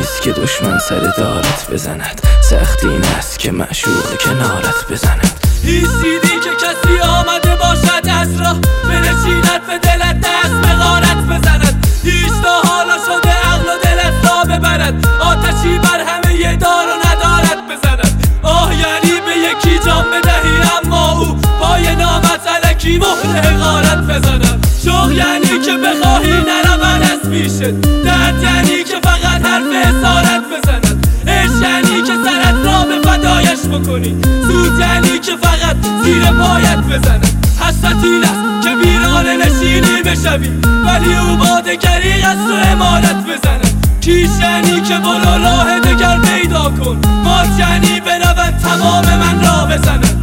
نیست که دشمن سر دارت بزند، سخت این است که معشوق کنارت بزند. ایستیدی که کسی آمده باشد از راه بنشیند، به دلت دست به غارت بزند. ایستا حالا شده عقل و دلت را ببرد، آتشی بر همه دار و ندارت بزند. آه یعنی به یکی جان بدهی اما او پای نامت الکی مهر حقارت بزند. شوق یعنی که بخواهی نرود از پیشت، درد یعنی که فقط حرف اسارت بزند. عشق یعنی که سرت را به فدایش بکنی، سود یعنی که فقط زیر پایت بزند. حسرت این است که ویرانه نشینی بشوی، ولی او با دگری از تو امارت بزند. کیش یعنی که برو راه دگر پیدا کن، مات یعنی برود تمام من را بزند.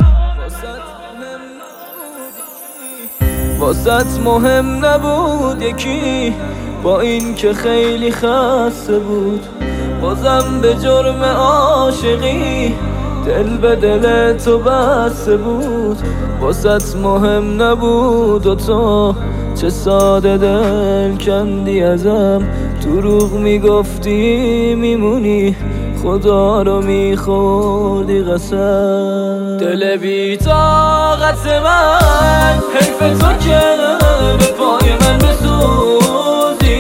واسط مهم نبود یکی، با این که خیلی خسته بود، بازم به جرم عاشقی دل به دل تو بسته بود. واسط مهم نبود و تو چه ساده دل کندی ازم، دروغ میگفتی میمونی، خدا رو میخوردی قسم. دل بی طاقت من حیف تو که به پای من بسوزی،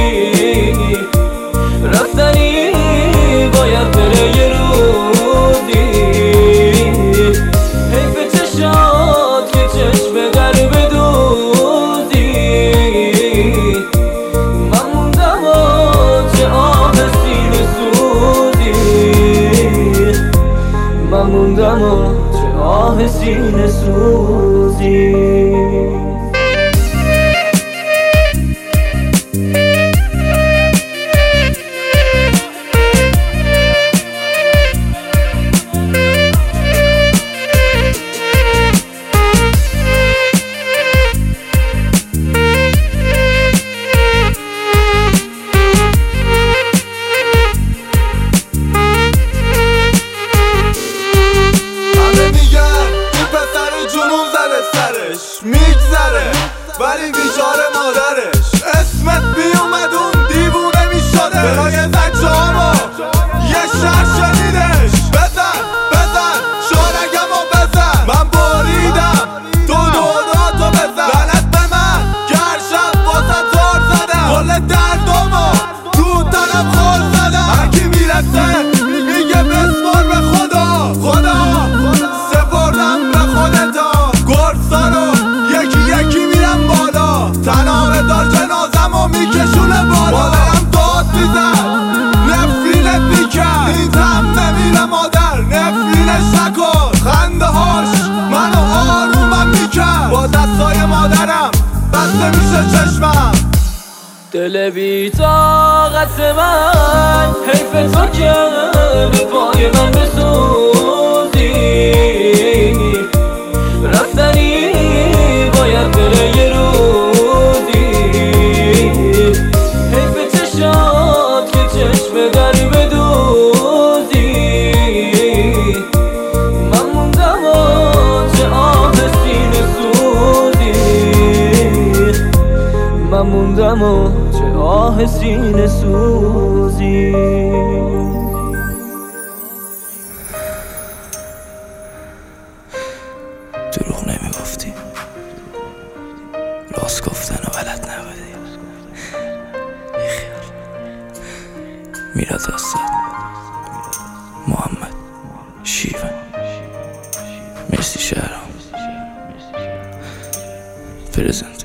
رفتنی باید بره یه روزی. حیف چشات که چشم در بدوزی، من موندم و چه آه سینه سوزی، من موندم و چه آه سینه سوزی. میگذره ولی بیچاره مادرش اسمت بیومد اون دیوونه میشده، برای بچه هامو یه شهر شنیدش. بزن بزن شارگمو بزن، من بریدم تو دوراتو بزن. لعنت به من که هر شب واسه زار زدم، کل دردامو رو تنم خور زدم. هرکی میرسه میگه بسپار به خدا، خدا سپردم به خودتا. گرسانو یکی میرم بالا، تناره دار جنازم و میکشونه بالا. مادرم داد میزد نفرینت میکرد، این هم نمیره مادر نفرینش نکن. خنده هاش منو آرومم میکرد، با دستای مادرم بسته میشه چشمم. دل بی طاقت من حیف تو که به پای من بسوزی، رفتنی باید بره یه روزی. حیف چشات که چشم در بدوزی، من موندم و چه آه سینه سوزی، من موندم و چه آه سینه سوزی. دروغ نمیگفتی، راست گفتن و بلد نبودی. بیخیال. میراد استاد محمد شیوه. مرسی شهرام پرزنت.